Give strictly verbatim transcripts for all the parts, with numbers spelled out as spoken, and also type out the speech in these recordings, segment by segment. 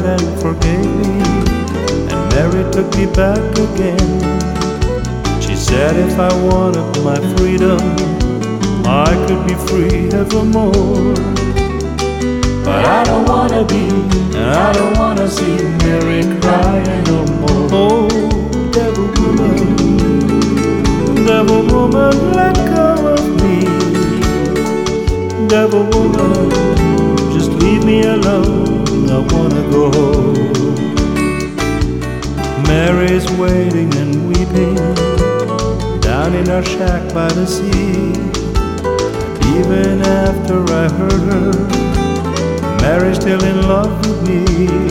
and forgave me, and Mary took me back again. She said if I wanted my freedom, I could be free evermore. But I don't wanna be, and I don't wanna see Mary crying no more. Oh, devil woman, devil woman, let go of me. Devil woman, just leave me alone, I wanna go home. Mary's waiting and weeping down in our shack by the sea. Even after I heard her, Mary's still in love with me.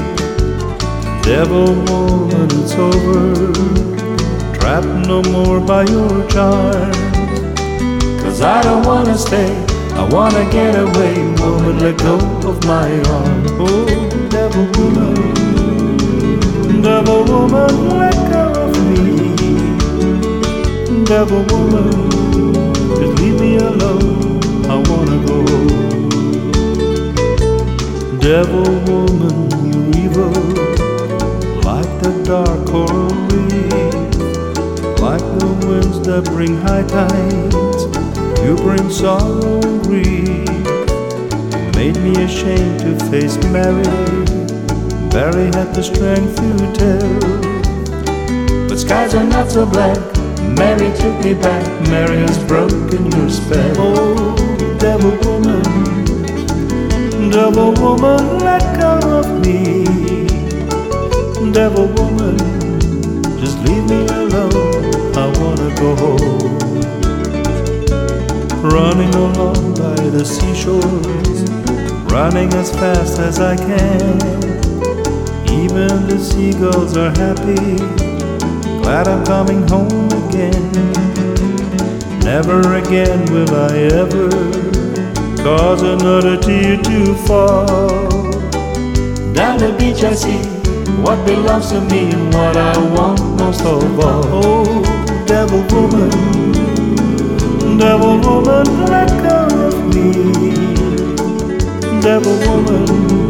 Devil woman, it's over, trapped no more by your charm. Cause I don't wanna stay, I wanna get away. Woman, let go of my arm. Oh, devil woman, devil woman, let go of me. Devil woman, just leave me alone, I wanna go home. Devil woman, you're evil, like the dark coral reef, like the winds that bring high tides. You bring sorrow and grief. Made me ashamed to face Mary, barely had the strength to tell. But skies are not so black, Mary took me back. Mary has broken your spell. Oh, devil woman, devil woman, let go of me. Devil woman, just leave me alone, I wanna go home. Running along by the seashores, running as fast as I can. Even the seagulls are happy, glad I'm coming home again. Never again will I ever cause another tear to fall. Down the beach I see what belongs to me and what I want most of all. Oh, devil woman, devil woman, let go of me. Devil woman,